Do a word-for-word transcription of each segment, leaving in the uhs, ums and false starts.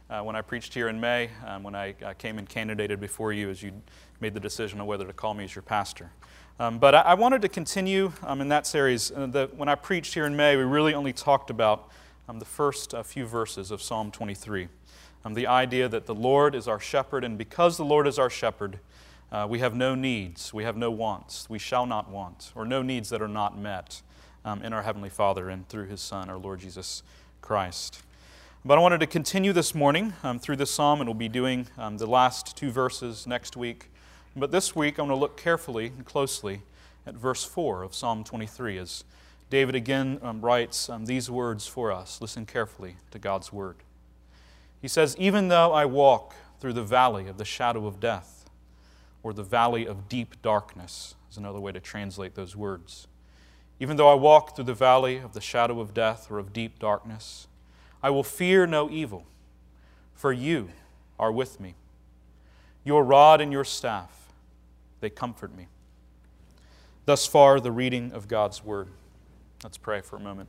uh, when I preached here in May, um, when I, I came and candidated before you as you made the decision on whether to call me as your pastor. Um, but I, I wanted to continue um, in that series. Uh, the, when I preached here in May, we really only talked about um, the first uh, few verses of Psalm twenty-three. Um, the idea that the Lord is our shepherd, and because the Lord is our shepherd, uh, we have no needs, we have no wants, we shall not want, or no needs that are not met um, in our Heavenly Father and through His Son, our Lord Jesus Christ. But I wanted to continue this morning um, through this psalm, and we'll be doing um, the last two verses next week. But this week, I'm going to look carefully and closely at verse four of Psalm twenty-three as David again um, writes um, these words for us. Listen carefully to God's word. He says, "Even though I walk through the valley of the shadow of death," or the valley of deep darkness is another way to translate those words. "Even though I walk through the valley of the shadow of death or of deep darkness, I will fear no evil, for you are with me. Your rod and your staff, they comfort me." Thus far, the reading of God's Word. Let's pray for a moment.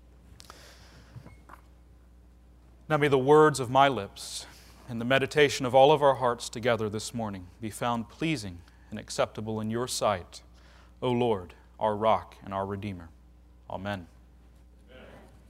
Now may the words of my lips and the meditation of all of our hearts together this morning be found pleasing and acceptable in your sight, O Lord, our rock and our Redeemer. Amen. Amen.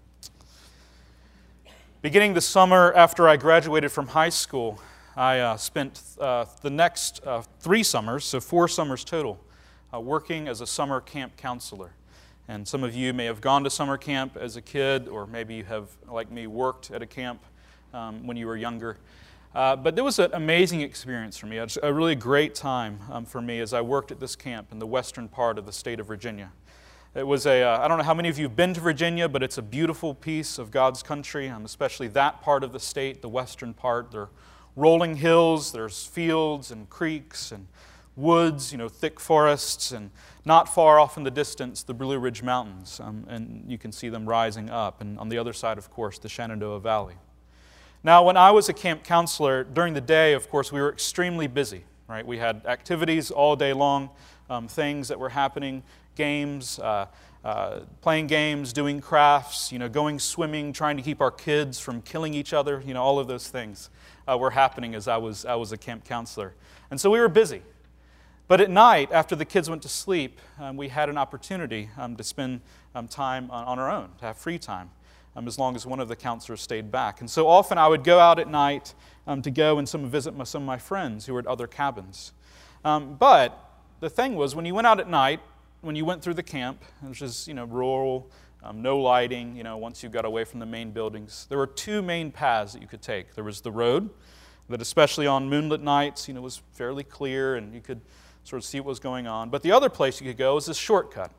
Beginning the summer after I graduated from high school, I uh, spent uh, the next uh, three summers, so four summers total, uh, working as a summer camp counselor. And some of you may have gone to summer camp as a kid, or maybe you have, like me, worked at a camp um, when you were younger. Uh, but it was an amazing experience for me. It was a really great time um, for me as I worked at this camp in the western part of the state of Virginia. It was a, uh, I don't know how many of you have been to Virginia, but it's a beautiful piece of God's country, um, especially that part of the state, the western part. There are rolling hills, there's fields and creeks and woods, you know, thick forests, and not far off in the distance, the Blue Ridge Mountains, um, and you can see them rising up. And on the other side, of course, the Shenandoah Valley. Now, when I was a camp counselor, during the day, of course, we were extremely busy, right? We had activities all day long, um, things that were happening, games, uh, uh, playing games, doing crafts, you know, going swimming, trying to keep our kids from killing each other, you know, all of those things uh, were happening as I was, I was a camp counselor. And so we were busy. But at night, after the kids went to sleep, um, we had an opportunity um, to spend um, time on, on our own, to have free time. Um, as long as one of the counselors stayed back. And so often I would go out at night um, to go and some visit my, some of my friends who were at other cabins. Um, but the thing was, when you went out at night, when you went through the camp, which is, you know, rural, um, no lighting, you know, once you got away from the main buildings, there were two main paths that you could take. There was the road that, especially on moonlit nights, you know, was fairly clear and you could sort of see what was going on. But the other place you could go was this shortcut.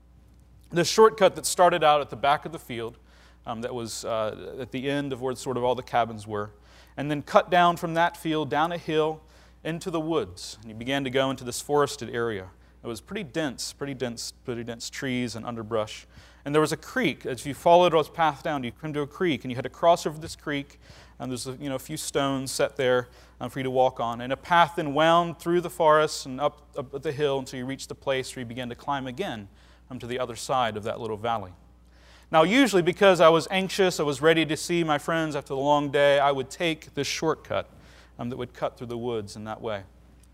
This shortcut that started out at the back of the field, Um, that was uh, at the end of where sort of all the cabins were, and then cut down from that field down a hill into the woods. And you began to go into this forested area. It was pretty dense, pretty dense, pretty dense trees and underbrush. And there was a creek. As you followed this path down, you come to a creek, and you had to cross over this creek. And there's a, you know, a few stones set there um, for you to walk on. And a path then wound through the forest and up, up the hill until you reached the place where you began to climb again um, to the other side of that little valley. Now, usually because I was anxious, I was ready to see my friends after the long day, I would take this shortcut um, that would cut through the woods in that way.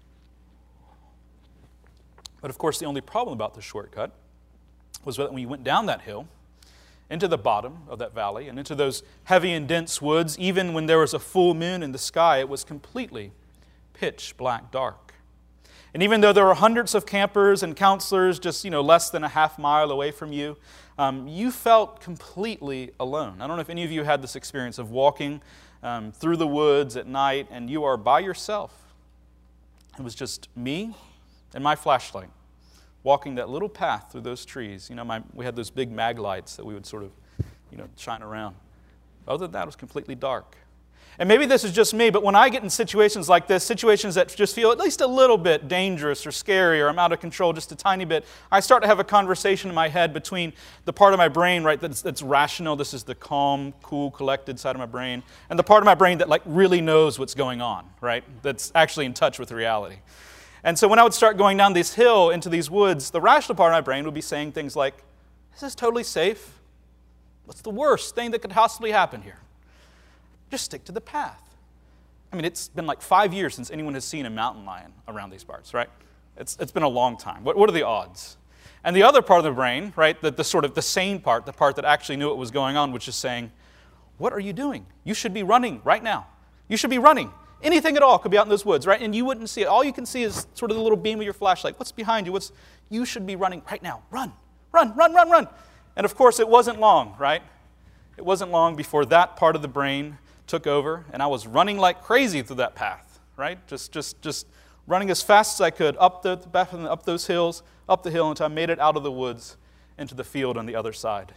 But of course, the only problem about the shortcut was that when you went down that hill, into the bottom of that valley, and into those heavy and dense woods, even when there was a full moon in the sky, it was completely pitch black dark. And even though there were hundreds of campers and counselors just, you know, less than a half mile away from you, um, you felt completely alone. I don't know if any of you had this experience of walking um, through the woods at night and you are by yourself. It was just me and my flashlight walking that little path through those trees. You know, my, we had those big mag lights that we would sort of, you know, shine around. Other than that, it was completely dark. And maybe this is just me, but when I get in situations like this, situations that just feel at least a little bit dangerous or scary, or I'm out of control just a tiny bit, I start to have a conversation in my head between the part of my brain, right, that's, that's rational, this is the calm, cool, collected side of my brain, and the part of my brain that like really knows what's going on, right, that's actually in touch with reality. And so when I would start going down this hill into these woods, the rational part of my brain would be saying things like, this is totally safe. What's the worst thing that could possibly happen here? Just stick to the path. I mean, it's been like five years since anyone has seen a mountain lion around these parts, right? It's, it's been a long time. What, what are the odds? And the other part of the brain, right, the, the sort of the sane part, the part that actually knew what was going on, was just saying, what are you doing? You should be running right now. You should be running. Anything at all could be out in those woods, right? And you wouldn't see it. All you can see is sort of the little beam of your flashlight. What's behind you? What's You should be running right now. Run, run, run, run, run. And of course, it wasn't long, right? It wasn't long before that part of the brain took over, and I was running like crazy through that path, right? Just, just, just running as fast as I could up the up those hills, up the hill until I made it out of the woods into the field on the other side.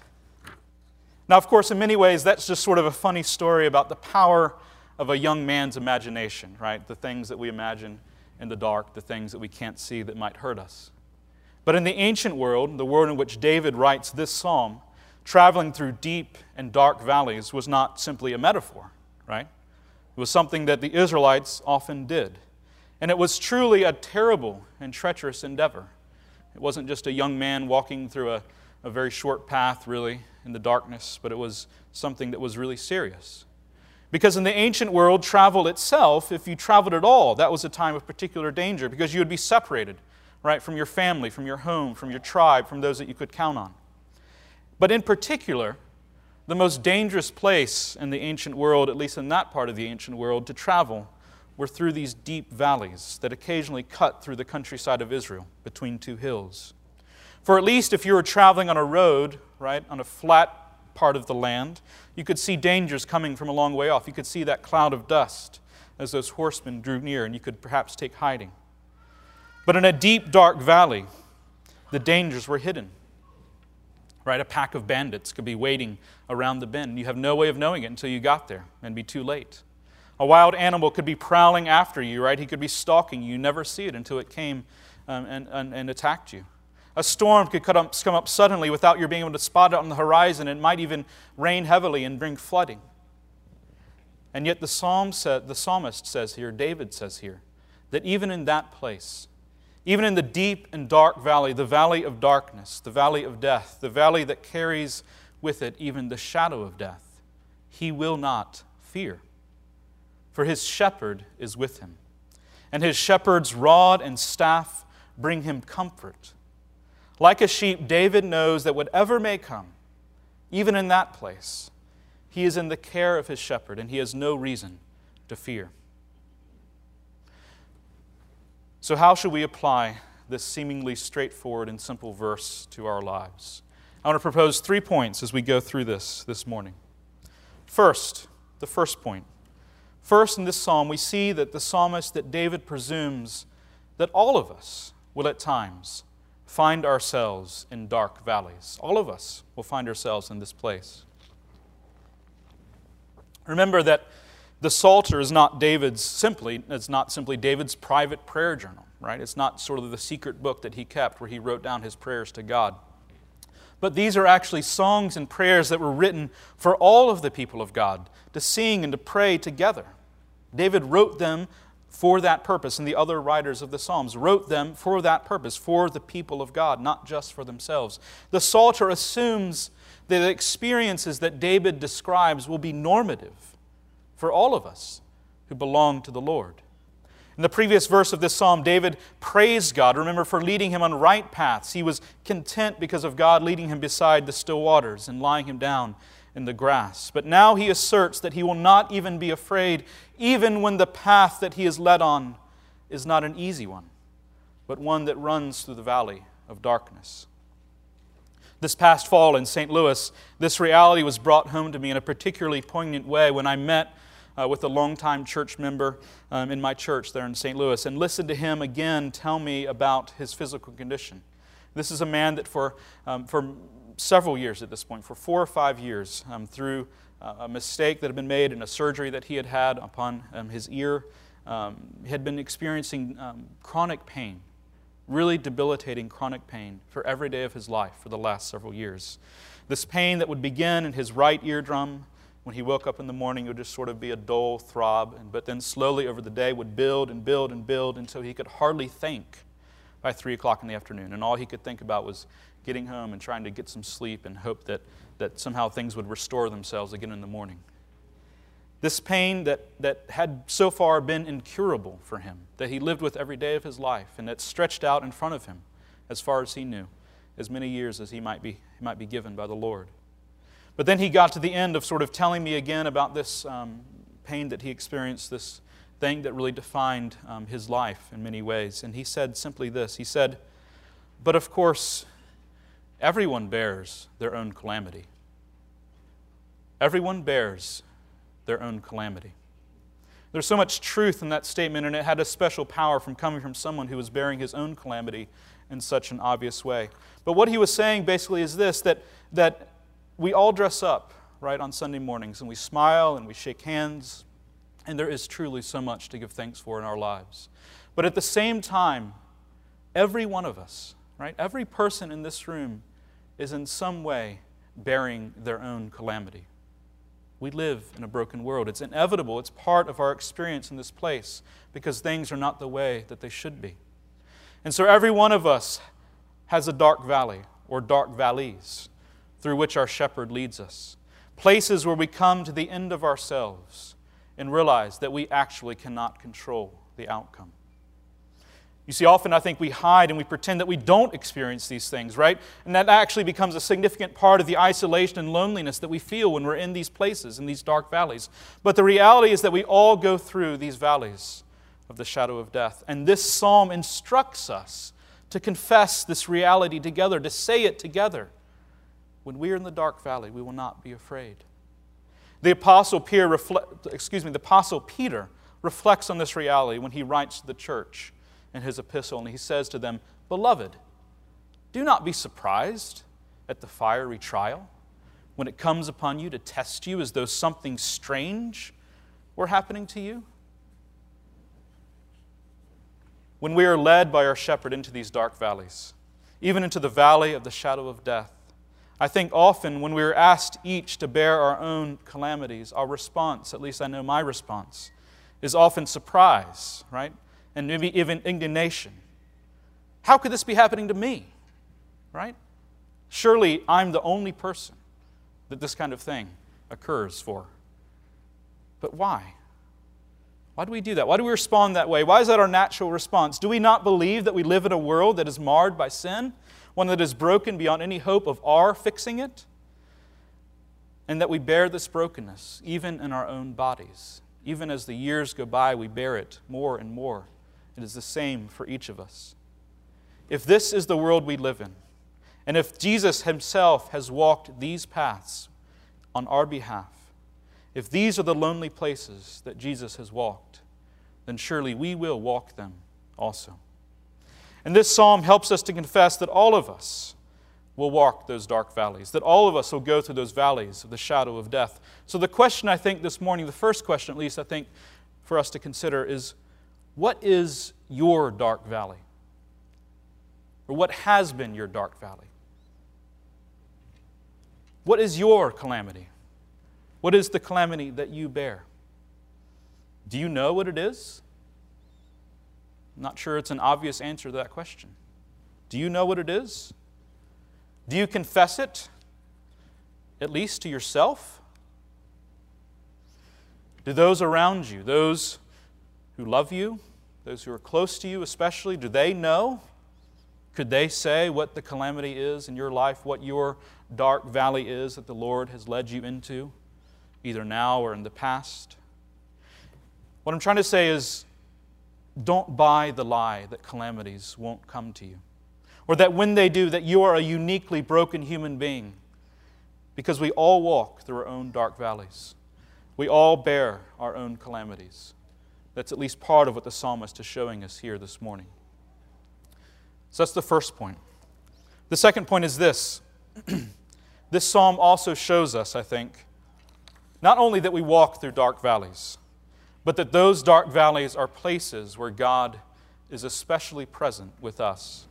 Now, of course, in many ways, that's just sort of a funny story about the power of a young man's imagination, right? The things that we imagine in the dark, the things that we can't see that might hurt us. But in the ancient world, the world in which David writes this psalm, traveling through deep and dark valleys was not simply a metaphor, right? It was something that the Israelites often did. And it was truly a terrible and treacherous endeavor. It wasn't just a young man walking through a, a very short path, really, in the darkness, but it was something that was really serious. Because in the ancient world, travel itself, if you traveled at all, that was a time of particular danger because you would be separated, right, from your family, from your home, from your tribe, from those that you could count on. But in particular, the most dangerous place in the ancient world, at least in that part of the ancient world, to travel were through these deep valleys that occasionally cut through the countryside of Israel between two hills. For at least if you were traveling on a road, right, on a flat part of the land, you could see dangers coming from a long way off. You could see that cloud of dust as those horsemen drew near, and you could perhaps take hiding. But in a deep, dark valley, the dangers were hidden. Right? A pack of bandits could be waiting around the bend. You have no way of knowing it until you got there and be too late. A wild animal could be prowling after you, right? He could be stalking you. You never see it until it came um, and, and, and attacked you. A storm could come up, come up suddenly without your being able to spot it on the horizon. It might even rain heavily and bring flooding. And yet the psalm said, the psalmist says here, David says here, that even in that place, even in the deep and dark valley, the valley of darkness, the valley of death, the valley that carries with it even the shadow of death, he will not fear. For his shepherd is with him, and his shepherd's rod and staff bring him comfort. Like a sheep, David knows that whatever may come, even in that place, he is in the care of his shepherd, and he has no reason to fear. So how should we apply this seemingly straightforward and simple verse to our lives? I want to propose three points as we go through this this morning. First, the first point. First, in this psalm, we see that the psalmist, that David presumes that all of us will at times find ourselves in dark valleys. All of us will find ourselves in this place. Remember that the Psalter is not David's simply, it's not simply David's private prayer journal, right? It's not sort of the secret book that he kept where he wrote down his prayers to God. But these are actually songs and prayers that were written for all of the people of God to sing and to pray together. David wrote them for that purpose, and the other writers of the Psalms wrote them for that purpose, for the people of God, not just for themselves. The Psalter assumes that the experiences that David describes will be normative for all of us who belong to the Lord. In the previous verse of this psalm, David praised God, remember, for leading him on right paths. He was content because of God leading him beside the still waters and lying him down in the grass. But now he asserts that he will not even be afraid, even when the path that he is led on is not an easy one, but one that runs through the valley of darkness. This past fall in Saint Louis, this reality was brought home to me in a particularly poignant way when I met uh, with a longtime church member um, in my church there in Saint Louis and listened to him again tell me about his physical condition. This is a man that for, um, for several years at this point, for four or five years, um, through uh, a mistake that had been made and a surgery that he had had upon um, his ear, um, had been experiencing um, chronic pain. Really debilitating chronic pain for every day of his life for the last several years. This pain that would begin in his right eardrum when he woke up in the morning, it would just sort of be a dull throb, but then slowly over the day would build and build and build until he could hardly think by three o'clock in the afternoon. And all he could think about was getting home and trying to get some sleep and hope that, that somehow things would restore themselves again in the morning. This pain that, that had so far been incurable for him, that he lived with every day of his life, and that stretched out in front of him as far as he knew, as many years as he might be, he might be given by the Lord. But then he got to the end of sort of telling me again about this um, pain that he experienced, this thing that really defined um, his life in many ways. And he said simply this, he said, "But of course, everyone bears their own calamity. Everyone bears their own calamity." There's so much truth in that statement, and it had a special power from coming from someone who was bearing his own calamity in such an obvious way. But what he was saying basically is this, that, that we all dress up, right, on Sunday mornings, and we smile and we shake hands, and there is truly so much to give thanks for in our lives. But at the same time, every one of us, right, every person in this room is in some way bearing their own calamity. We live in a broken world. It's inevitable. It's part of our experience in this place because things are not the way that they should be. And so every one of us has a dark valley or dark valleys through which our shepherd leads us. Places where we come to the end of ourselves and realize that we actually cannot control the outcome. You see, often I think we hide and we pretend that we don't experience these things, right? And that actually becomes a significant part of the isolation and loneliness that we feel when we're in these places, in these dark valleys. But the reality is that we all go through these valleys of the shadow of death. And this psalm instructs us to confess this reality together, to say it together. When we are in the dark valley, we will not be afraid. The Apostle Peter, reflect, excuse me, the Apostle Peter reflects on this reality when he writes to the church in his epistle, and he says to them, "Beloved, do not be surprised at the fiery trial when it comes upon you to test you as though something strange were happening to you." When we are led by our shepherd into these dark valleys, even into the valley of the shadow of death, I think often when we are asked each to bear our own calamities, our response, at least I know my response, is often surprise, right? And maybe even indignation. How could this be happening to me? Right? Surely I'm the only person that this kind of thing occurs for. But why? Why do we do that? Why do we respond that way? Why is that our natural response? Do we not believe that we live in a world that is marred by sin? One that is broken beyond any hope of our fixing it? And that we bear this brokenness even in our own bodies. Even as the years go by, we bear it more and more. It is the same for each of us. If this is the world we live in, and if Jesus himself has walked these paths on our behalf, if these are the lonely places that Jesus has walked, then surely we will walk them also. And this psalm helps us to confess that all of us will walk those dark valleys, that all of us will go through those valleys of the shadow of death. So the question I think this morning, the first question at least I think for us to consider is, what is your dark valley? Or what has been your dark valley? What is your calamity? What is the calamity that you bear? Do you know what it is? I'm not sure it's an obvious answer to that question. Do you know what it is? Do you confess it, at least to yourself? Do those around you, those who love you, those who are close to you especially, do they know? Could they say what the calamity is in your life, what your dark valley is that the Lord has led you into, either now or in the past? What I'm trying to say is, don't buy the lie that calamities won't come to you. Or that when they do, that you are a uniquely broken human being. Because we all walk through our own dark valleys. We all bear our own calamities. That's at least part of what the psalmist is showing us here this morning. So that's the first point. The second point is this. This psalm also shows us, I think, not only that we walk through dark valleys, but that those dark valleys are places where God is especially present with us.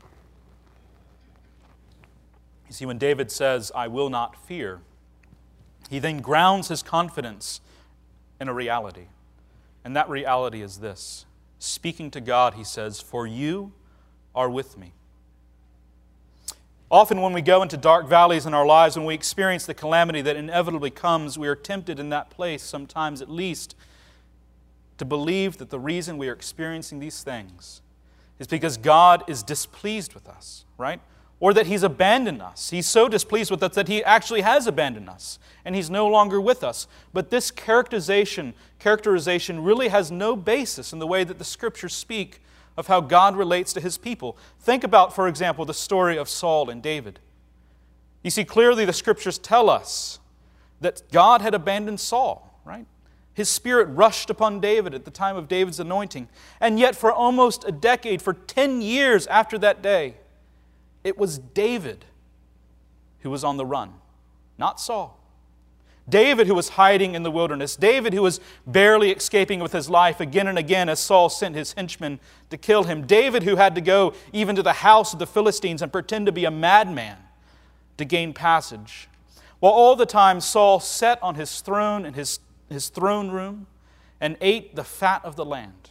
You see, when David says, "I will not fear," he then grounds his confidence in a reality. And that reality is this. Speaking to God, he says, "For you are with me." Often when we go into dark valleys in our lives, when we experience the calamity that inevitably comes, we are tempted in that place, sometimes at least, to believe that the reason we are experiencing these things is because God is displeased with us, right? Or that He's abandoned us. He's so displeased with us that He actually has abandoned us and He's no longer with us. But this characterization, characterization really has no basis in the way that the Scriptures speak of how God relates to His people. Think about, for example, the story of Saul and David. You see, clearly the Scriptures tell us that God had abandoned Saul, right? His spirit rushed upon David at the time of David's anointing. And yet for almost a decade, for ten years after that day, it was David who was on the run, not Saul. David who was hiding in the wilderness. David who was barely escaping with his life again and again as Saul sent his henchmen to kill him. David who had to go even to the house of the Philistines and pretend to be a madman to gain passage. While all the time Saul sat on his throne in his, his throne room and ate the fat of the land.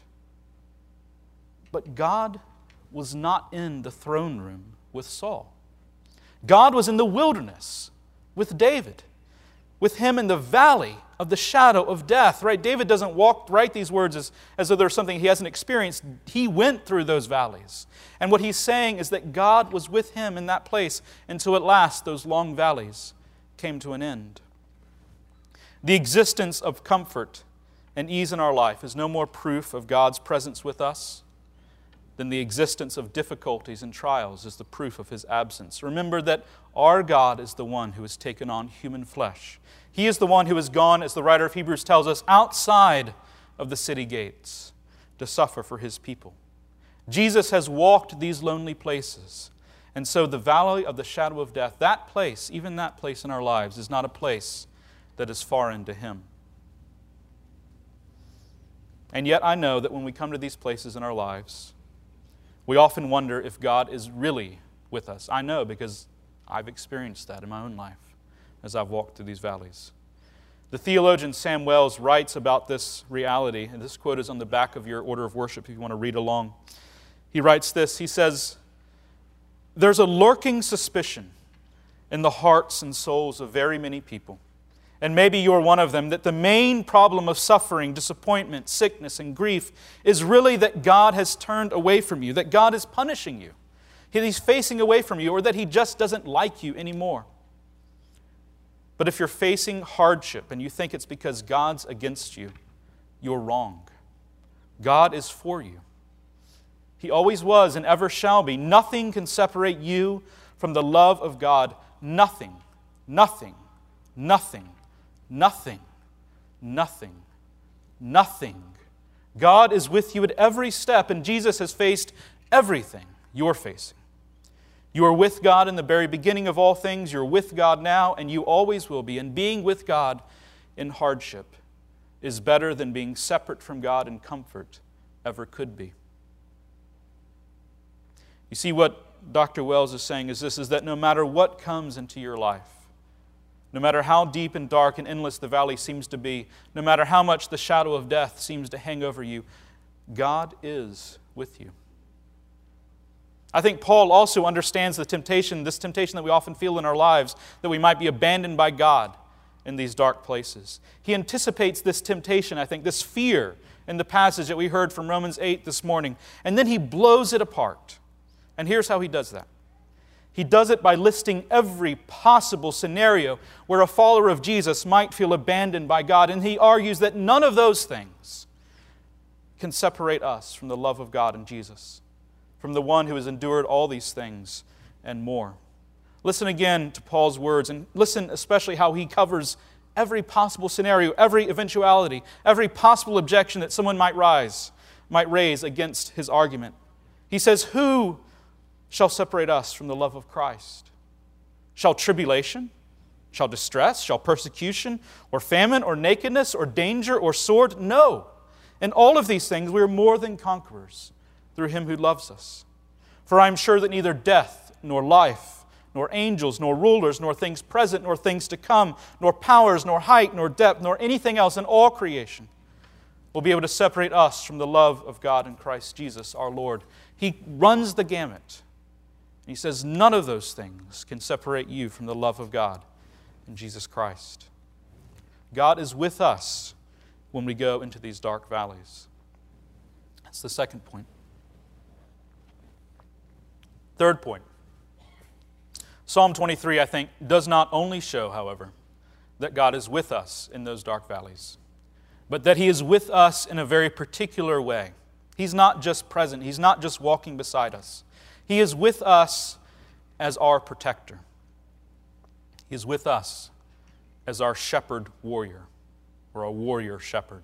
But God was not in the throne room with Saul. God was in the wilderness with David, with him in the valley of the shadow of death, right? David doesn't walk, write these words as, as though there's something he hasn't experienced. He went through those valleys. And what he's saying is that God was with him in that place until at last those long valleys came to an end. The existence of comfort and ease in our life is no more proof of God's presence with us than the existence of difficulties and trials is the proof of His absence. Remember that our God is the one who has taken on human flesh. He is the one who has gone, as the writer of Hebrews tells us, outside of the city gates to suffer for His people. Jesus has walked these lonely places. And so the valley of the shadow of death, that place, even that place in our lives, is not a place that is foreign to Him. And yet I know that when we come to these places in our lives, we often wonder if God is really with us. I know because I've experienced that in my own life as I've walked through these valleys. The theologian Sam Wells writes about this reality, and this quote is on the back of your order of worship if you want to read along. He writes this, he says, "There's a lurking suspicion in the hearts and souls of very many people, and maybe you're one of them, that the main problem of suffering, disappointment, sickness, and grief is really that God has turned away from you, that God is punishing you, He's facing away from you, or that He just doesn't like you anymore. But if you're facing hardship and you think it's because God's against you, you're wrong. God is for you. He always was and ever shall be. Nothing can separate you from the love of God. Nothing, nothing, nothing. Nothing, nothing, nothing. God is with you at every step, and Jesus has faced everything you're facing. You are with God in the very beginning of all things. You're with God now, and you always will be. And being with God in hardship is better than being separate from God in comfort ever could be. You see, what Doctor Wells is saying is this, is that no matter what comes into your life, no matter how deep and dark and endless the valley seems to be, no matter how much the shadow of death seems to hang over you, God is with you. I think Paul also understands the temptation, this temptation that we often feel in our lives, that we might be abandoned by God in these dark places. He anticipates this temptation, I think, this fear in the passage that we heard from Romans eight this morning, and then he blows it apart. And here's how he does that. He does it by listing every possible scenario where a follower of Jesus might feel abandoned by God. And he argues that none of those things can separate us from the love of God in Jesus, from the one who has endured all these things and more. Listen again to Paul's words, and listen especially how he covers every possible scenario, every eventuality, every possible objection that someone might rise, might raise against his argument. He says, "Who shall separate us from the love of Christ? Shall tribulation, shall distress, shall persecution, or famine, or nakedness, or danger, or sword? No. In all of these things we are more than conquerors through Him who loves us. For I am sure that neither death, nor life, nor angels, nor rulers, nor things present, nor things to come, nor powers, nor height, nor depth, nor anything else in all creation will be able to separate us from the love of God in Christ Jesus our Lord." He runs the gamut. He says none of those things can separate you from the love of God in Jesus Christ. God is with us when we go into these dark valleys. That's the second point. Third point. Psalm twenty-three, I think, does not only show, however, that God is with us in those dark valleys, but that He is with us in a very particular way. He's not just present. He's not just walking beside us. He is with us as our protector. He is with us as our shepherd warrior, or a warrior shepherd.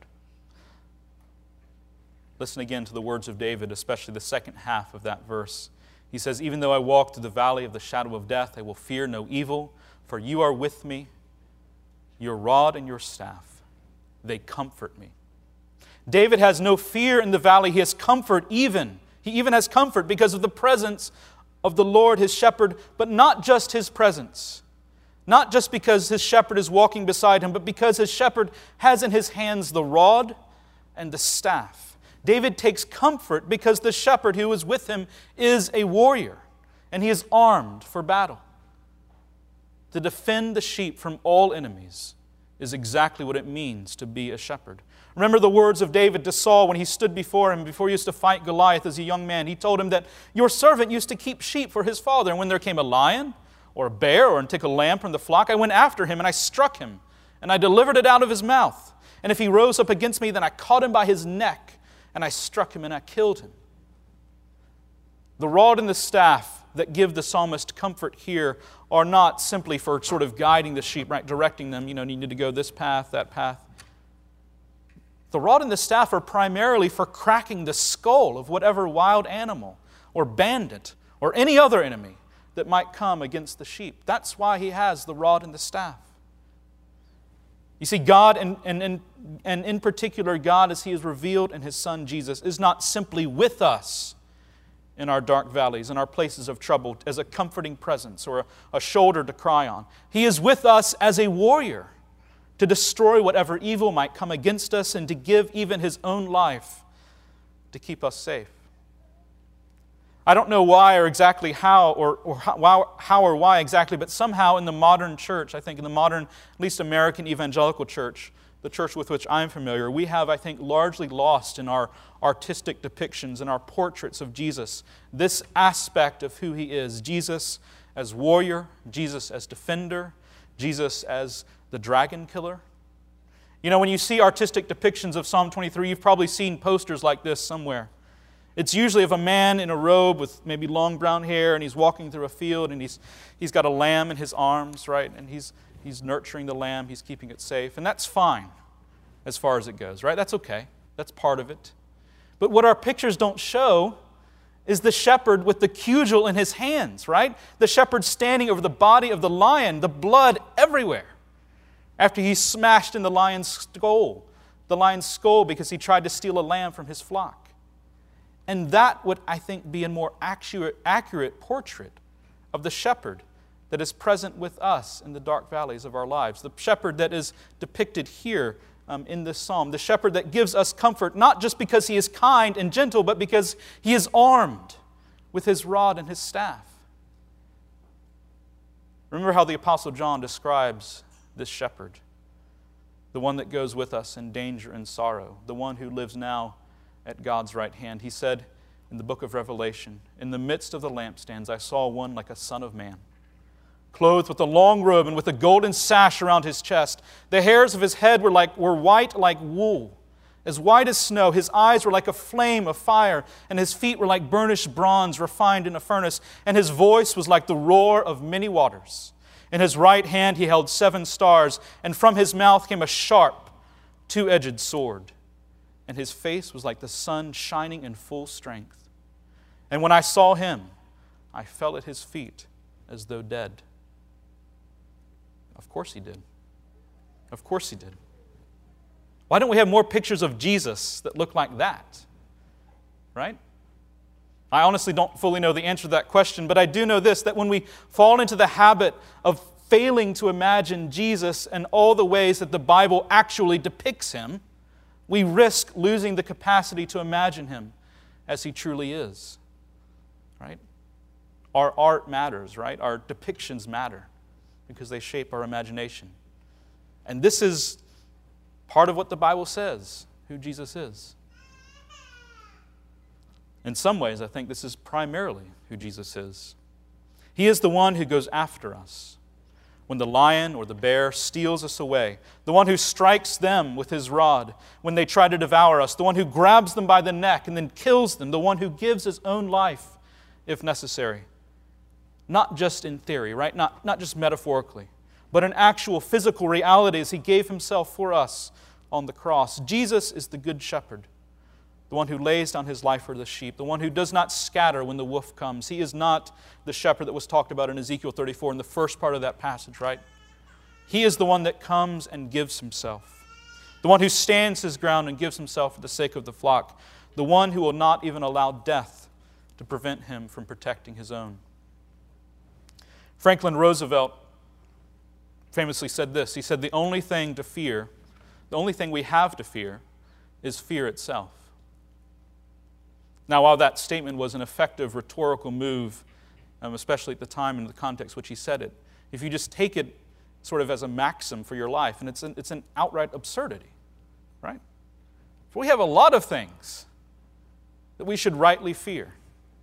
Listen again to the words of David, especially the second half of that verse. He says, "Even though I walk through the valley of the shadow of death, I will fear no evil, for you are with me. Your rod and your staff, they comfort me." David has no fear in the valley. He has comfort even. He even has comfort because of the presence of the Lord, his shepherd, but not just his presence. Not just because his shepherd is walking beside him, but because his shepherd has in his hands the rod and the staff. David takes comfort because the shepherd who is with him is a warrior, and he is armed for battle. To defend the sheep from all enemies is exactly what it means to be a shepherd. Remember the words of David to Saul when he stood before him, before he used to fight Goliath as a young man. He told him that your servant used to keep sheep for his father, and when there came a lion or a bear or took a lamb from the flock, I went after him and I struck him, and I delivered it out of his mouth. And if he rose up against me, then I caught him by his neck, and I struck him and I killed him. The rod and the staff that give the psalmist comfort here are not simply for sort of guiding the sheep, right, directing them, you know, you need to go this path, that path. The rod and the staff are primarily for cracking the skull of whatever wild animal or bandit or any other enemy that might come against the sheep. That's why he has the rod and the staff. You see, God, and, and, and, and in particular God as He is revealed in His Son Jesus, is not simply with us in our dark valleys, in our places of trouble, as a comforting presence or a, a shoulder to cry on. He is with us as a warrior to destroy whatever evil might come against us and to give even His own life to keep us safe. I don't know why or exactly how or, or how, how or why exactly, but somehow in the modern church, I think in the modern, at least American evangelical church, the church with which I'm familiar, we have, I think, largely lost in our artistic depictions and our portraits of Jesus this aspect of who He is. Jesus as warrior, Jesus as defender, Jesus as the dragon killer. You know, when you see artistic depictions of Psalm twenty-three, you've probably seen posters like this somewhere. It's usually of a man in a robe with maybe long brown hair, and he's walking through a field, and he's he's got a lamb in his arms, right? And he's he's nurturing the lamb, he's keeping it safe, and that's fine as far as it goes, right? That's okay. That's part of it. But what our pictures don't show is the shepherd with the cudgel in his hands, right? The shepherd standing over the body of the lion, the blood everywhere, after he smashed in the lion's skull, the lion's skull because he tried to steal a lamb from his flock. And that would, I think, be a more accurate, accurate portrait of the shepherd that is present with us in the dark valleys of our lives. The shepherd that is depicted here um, in this psalm. The shepherd that gives us comfort, not just because he is kind and gentle, but because he is armed with his rod and his staff. Remember how the Apostle John describes this shepherd, the one that goes with us in danger and sorrow, the one who lives now at God's right hand. He said in the book of Revelation, "In the midst of the lampstands I saw one like a son of man, clothed with a long robe and with a golden sash around his chest. The hairs of his head were like were white like wool, as white as snow. His eyes were like a flame of fire, and his feet were like burnished bronze refined in a furnace, and his voice was like the roar of many waters. In his right hand he held seven stars, and from his mouth came a sharp, two-edged sword. And his face was like the sun shining in full strength. And when I saw him, I fell at his feet as though dead." Of course he did. Of course he did. Why don't we have more pictures of Jesus that look like that? Right? I honestly don't fully know the answer to that question, but I do know this, that when we fall into the habit of failing to imagine Jesus and all the ways that the Bible actually depicts Him, we risk losing the capacity to imagine Him as He truly is. Right? Our art matters, right? Our depictions matter because they shape our imagination. And this is part of what the Bible says, who Jesus is. In some ways, I think this is primarily who Jesus is. He is the one who goes after us when the lion or the bear steals us away, the one who strikes them with his rod when they try to devour us, the one who grabs them by the neck and then kills them, the one who gives his own life if necessary. Not just in theory, right? Not, not just metaphorically, but in actual physical reality as he gave himself for us on the cross. Jesus is the good shepherd, the one who lays down his life for the sheep, the one who does not scatter when the wolf comes. He is not the shepherd that was talked about in Ezekiel thirty-four in the first part of that passage, right? He is the one that comes and gives himself, the one who stands his ground and gives himself for the sake of the flock, the one who will not even allow death to prevent him from protecting his own. Franklin Roosevelt famously said this. He said, the only thing to fear, the only thing we have to fear is fear itself. Now, while that statement was an effective rhetorical move, um, especially at the time and the context which he said it, if you just take it sort of as a maxim for your life, and it's an, it's an outright absurdity, right? For we have a lot of things that we should rightly fear.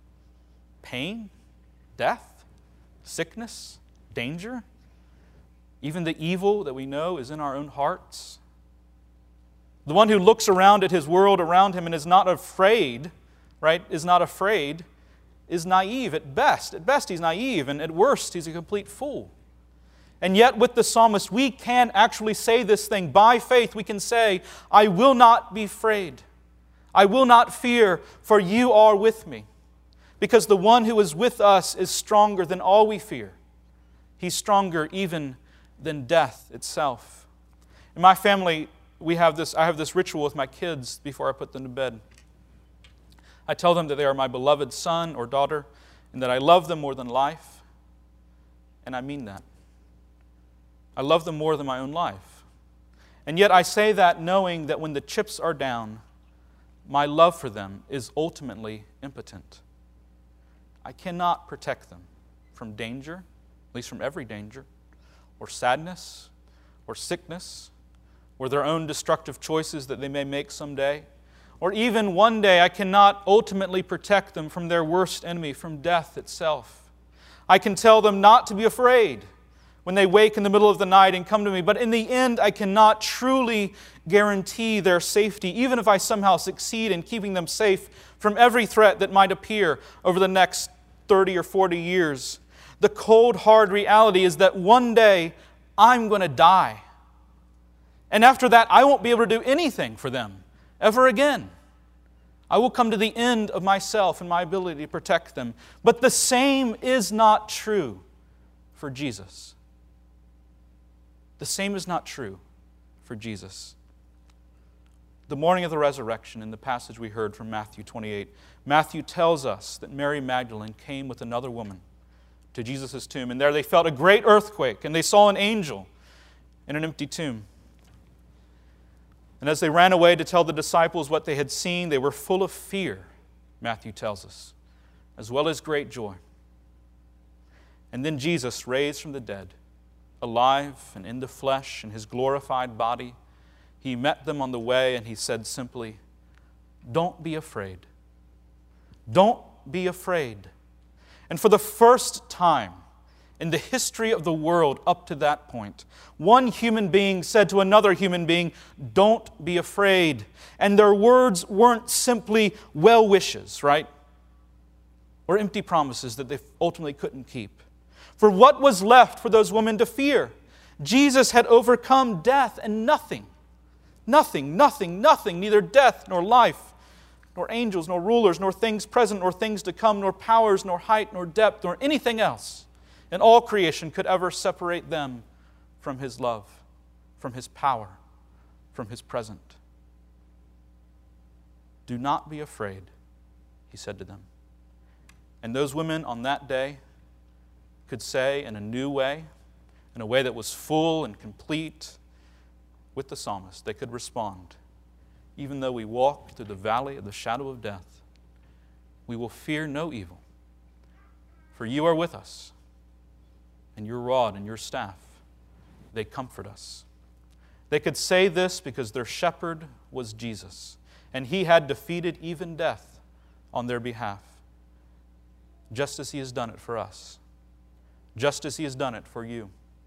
Pain, death, sickness, danger, even the evil that we know is in our own hearts. The one who looks around at his world around him and is not afraid, right, is not afraid, is naive at best. At best, he's naive, and at worst, he's a complete fool. And yet, with the psalmist, we can actually say this thing. By faith, we can say, I will not be afraid. I will not fear, for you are with me. Because the one who is with us is stronger than all we fear. He's stronger even than death itself. In my family, we have this, I have this ritual with my kids before I put them to bed. I tell them that they are my beloved son or daughter and that I love them more than life. And I mean that. I love them more than my own life. And yet I say that knowing that when the chips are down, my love for them is ultimately impotent. I cannot protect them from danger, at least from every danger, or sadness, or sickness, or their own destructive choices that they may make someday. Or even one day I cannot ultimately protect them from their worst enemy, from death itself. I can tell them not to be afraid when they wake in the middle of the night and come to me, but in the end I cannot truly guarantee their safety, even if I somehow succeed in keeping them safe from every threat that might appear over the next thirty or forty years. The cold, hard reality is that one day I'm going to die. And after that, I won't be able to do anything for them ever again. I will come to the end of myself and my ability to protect them. But the same is not true for Jesus. The same is not true for Jesus. The morning of the resurrection, in the passage we heard from Matthew twenty-eight, Matthew tells us that Mary Magdalene came with another woman to Jesus' tomb, and there they felt a great earthquake, and they saw an angel in an empty tomb. And as they ran away to tell the disciples what they had seen, they were full of fear, Matthew tells us, as well as great joy. And then Jesus, raised from the dead, alive and in the flesh, in his glorified body, he met them on the way and he said simply, don't be afraid. Don't be afraid. And for the first time in the history of the world up to that point, one human being said to another human being, don't be afraid. And their words weren't simply well wishes, right? Or empty promises that they ultimately couldn't keep. For what was left for those women to fear? Jesus had overcome death, and nothing, nothing, nothing, nothing, neither death nor life, nor angels, nor rulers, nor things present, nor things to come, nor powers, nor height, nor depth, nor anything else in all creation could ever separate them from His love, from His power, from His present. Do not be afraid, He said to them. And those women on that day could say in a new way, in a way that was full and complete with the psalmist, they could respond, even though we walk through the valley of the shadow of death, we will fear no evil, For you are with us, and your rod and your staff, they comfort us. They could say this because their shepherd was Jesus, and he had defeated even death on their behalf, just as he has done it for us, just as he has done it for you.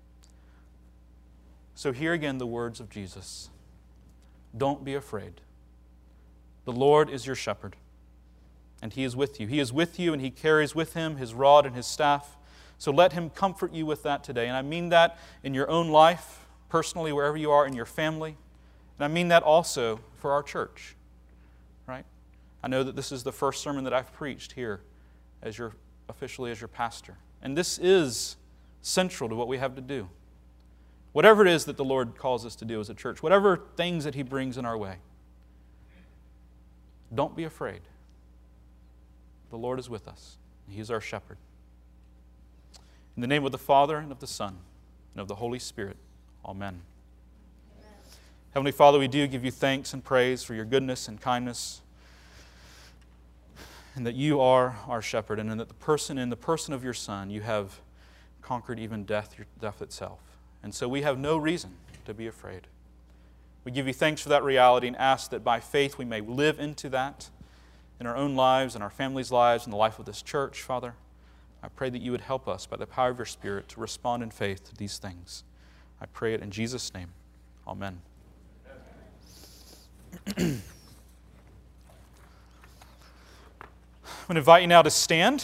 So hear again the words of Jesus. Don't be afraid. The Lord is your shepherd, and he is with you. He is with you, and he carries with him his rod and his staff. So let him comfort you with that today. And I mean that in your own life, personally, wherever you are in your family. And I mean that also for our church, right? I know that this is the first sermon that I've preached here as your officially as your pastor. And this is central to what we have to do. Whatever it is that the Lord calls us to do as a church, whatever things that he brings in our way, don't be afraid. The Lord is with us. He is our shepherd. In the name of the Father, and of the Son, and of the Holy Spirit. Amen. Amen. Heavenly Father, we do give you thanks and praise for your goodness and kindness, and that you are our shepherd, and that the person in the person of your Son, you have conquered even death, death itself. And so we have no reason to be afraid. We give you thanks for that reality and ask that by faith we may live into that in our own lives, in our families' lives, in the life of this church, Father. I pray that you would help us by the power of your Spirit to respond in faith to these things. I pray it in Jesus' name. Amen. I'm going to invite you now to stand.